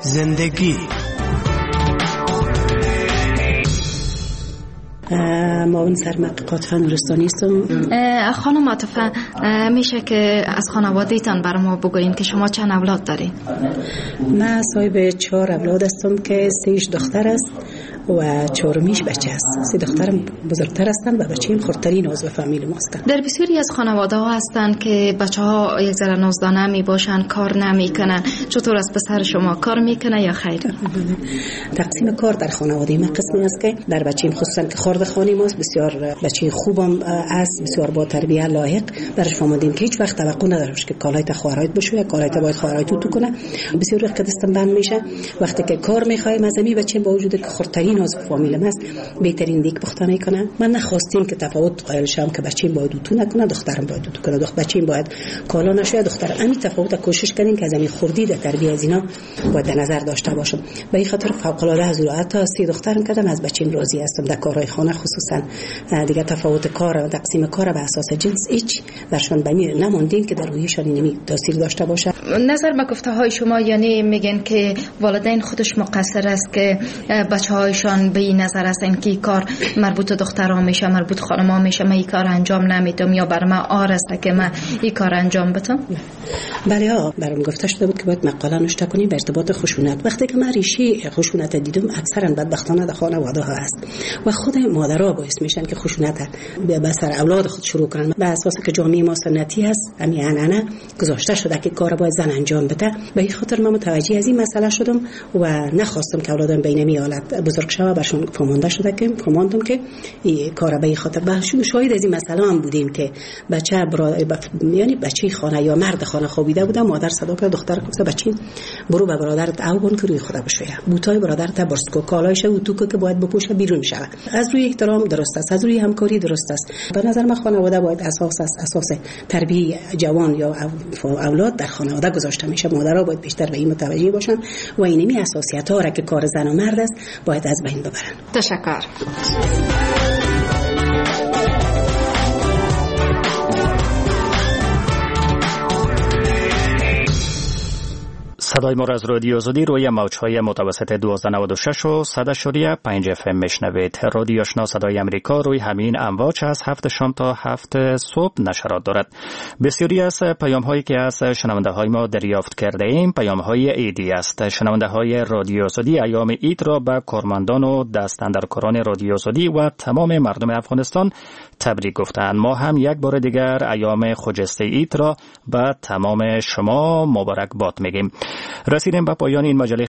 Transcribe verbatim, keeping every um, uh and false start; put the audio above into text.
زندگی. معاون سرمحققات نورستانی هستم. خانم عاطفه، میشه که از خانواده‌تان برای ما بگوین که شما چند اولاد دارین؟ من صاحب چهار اولاد هستم که سه‌اش دختر است و چهارمیش بچه است. سه دخترم بزرگتر هستن و بچه‌ام خردترین عضو فامیل ما هستن. در بسیاری از خانواده ها هستن که بچه‌ها یک ذره نازدانه می باشن، کار نمیکنن. چطور است پسر شما کار میکنه یا خیر؟ تقسیم کار در خانواده ما قسمی است که در بچه‌ام خصوصا که خرد خانی ماست بسیار بچه خوبم است، بسیار با تربیت لایق. برش فهمیدیم که هیچ وقت توقع نداره که کالایت خواهرایت بشه یا کالایت باید خواهرایت تو کنه. بسیار وقت دستم بند میشه وقتی که کار میخوای مزمی بچه با وجود که خردترین از فامیل ما است بهترین دیک پختن میکنه. من نخواستیم که تفاوت قائل شم که بچه‌م باید تو نکنه دخترم باید تو کنه، دختر بچه‌م باید کالا نشه دختر. همین تفاوت کوشش کردیم که از این خردی در تربیت از اینا باید در نظر داشته باشم. به این خاطر فوق العاده حضور حتی سی دخترم کردم از بچه‌م راضی هستم. در کارهای خانه خصوصا دیگه تفاوت کار و تقسیم کار به اساس جنس هیچ برشون به می نموندیم که در رویشان اینمی تاثیر داشته باشه. نظر به گفته های شما یعنی میگن که والدین خودش مقصر است که بچه‌هایشان به این نظر هستن که این کار مربوط دخترها میشه، مربوط خانم‌ها میشه، من این کار انجام نمیدم یا بر من عار است که من این کار انجام بدم؟ بله ها، برام گفته شده بود که باید مقاله نوشته کنیم به ارتباط خشونت. وقتی که من ریشه خشونت دیدم اکثرا بدبختانه در خانواده ها است و خود مادرها باعث میشن که خشونت به سر اولاد خود شروع کنن. به اساس که جامعه ما سنتی است، همین عنعنه گذاشته شده که کار باید زن انجام بده. به این خاطر من متوجه از این مسئله شدم و نخواستم که اولادم بین می حالت بزرگ شوه. برشون فهمانده شده که فهماندم که این کار به این خاطر بهشون شاهد از این مسئله هم بودیم که بچه برا... ب... یعنی بچه خانه یا مرد خانه خوابیده بوده، مادر صدا کرد دختر گفت بچه برو به برادرت او کن که روی خدا بشویه، بوتای برادرت برست کو، کالایش و تو که باید بپوشه بیرون شه. از روی احترام درست است، از روی همکاری درست است. به نظر من خانواده باید اساس است، اساس تربیت جوان یا اولاد در خانواده گذاشته میشه. مادرها باید بیشتر به این متوجه باشن و اینمی اساسیت‌ها را که کار زن و مرد است باید از بین ببرن. تشکر. صدای ما را از رادیو آزادی روی موج‌های متوسط دویست و نود و شش و صد و پنج اف ام میشنوید. رادیو آشنا صدای امریکا روی همین امواج از هفت شام تا هفت صبح نشرات دارد. بسیاری از پیام‌هایی که از شنونده‌های ما دریافت کرده ایم پیام‌های عیدی است. شنونده‌های رادیو آزادی ایام عید را به کارمندان و دستاندرکاران رادیو آزادی و تمام مردم افغانستان تبریک گفتند. ما هم یک بار دیگر ایام خجسته عید را به تمام شما مبارک باد میگیم. رسیدیم به پایان این مجله